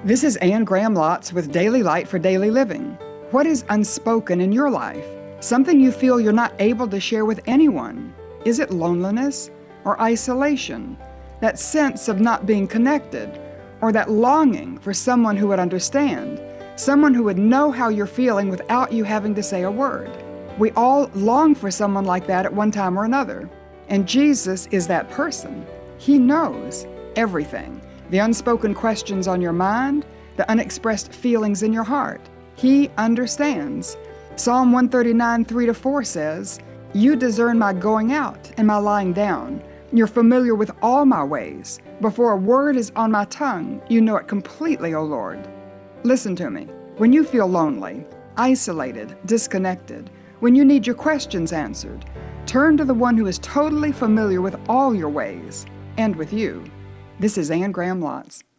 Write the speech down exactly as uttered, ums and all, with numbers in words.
This is Anne Graham Lotz with Daily Light for Daily Living. What is unspoken in your life? Something you feel you're not able to share with anyone? Is it loneliness or isolation? That sense of not being connected? Or that longing for someone who would understand? Someone who would know how you're feeling without you having to say a word? We all long for someone like that at one time or another. And Jesus is that person. He knows everything. The unspoken questions on your mind, the unexpressed feelings in your heart. He understands. Psalm one thirty-nine, three to four says, "You discern my going out and my lying down. You're familiar with all my ways. Before a word is on my tongue, you know it completely, O Lord." Listen to me. When you feel lonely, isolated, disconnected, when you need your questions answered, turn to the one who is totally familiar with all your ways and with you. This is Anne Graham Lotz.